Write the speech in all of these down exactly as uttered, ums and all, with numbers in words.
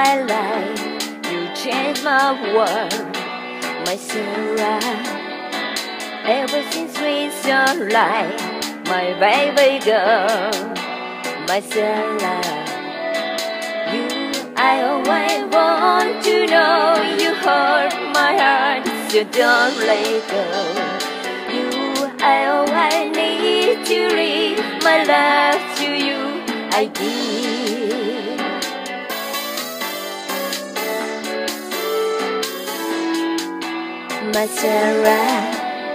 my life, you changed my world, my Sarah. Ever since we saw life, my baby girl, my Sarah. You, I always want to know you hold my heart, so don't let go. You, I always need to read my love to you, I give. My Sarah.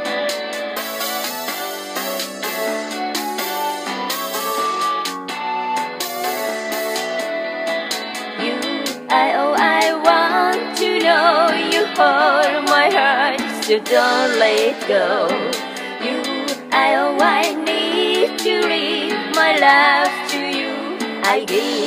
You, I, oh, I want to know you hold my heart, so don't let go. You, I, oh, I need to read my love to you, I give.